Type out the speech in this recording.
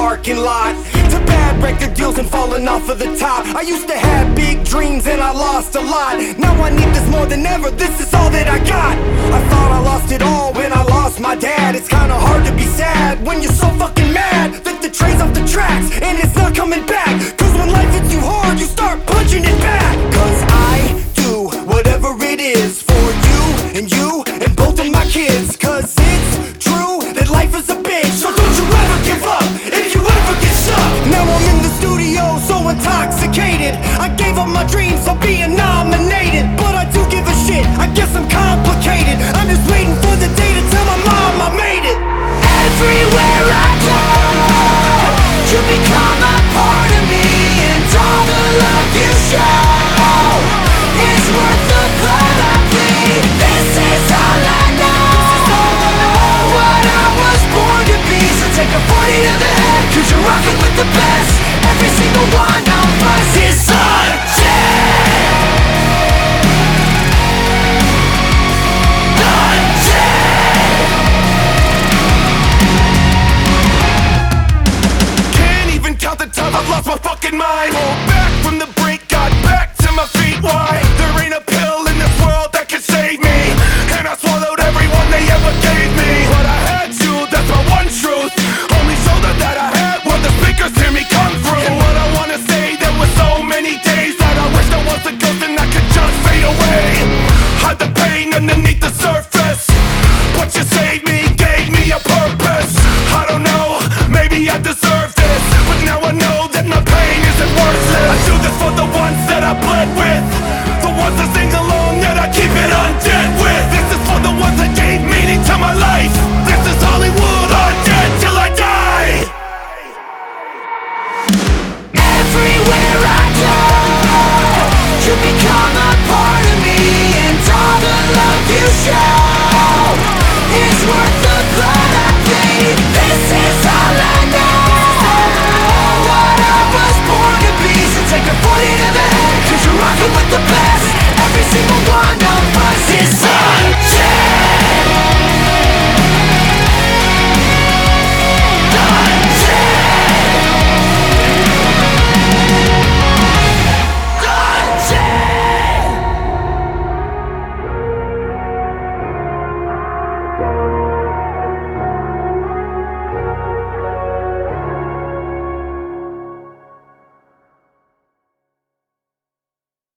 parking lot, to bad record deals and falling off of the top. I used to have big dreams and I lost a lot. Now I need this more than ever, this is all that I got. I thought I lost it all when I lost my dad. It's kinda hard to be sad when you're so fucking mad that the train's off the tracks and it's not coming back. Cause when life hits you hard, you start punching it back. Cause I do whatever it is for you and both of my kids. Cause it's true that life is a bitch, so don't you ever give up if you ever get stuck. Now I'm in the studio so intoxicated, I gave up my dreams of being nominated. But I do give a shit, I guess I'm complicated. I'm just waiting for the day to tell my mom I made it. Everywhere I go, you become a part of me, and all the love you show is worth the blood I bleed. This is all I know, what I was born to be. So take a 40 to the head, cause you're rocking with the best. Every single one of us is such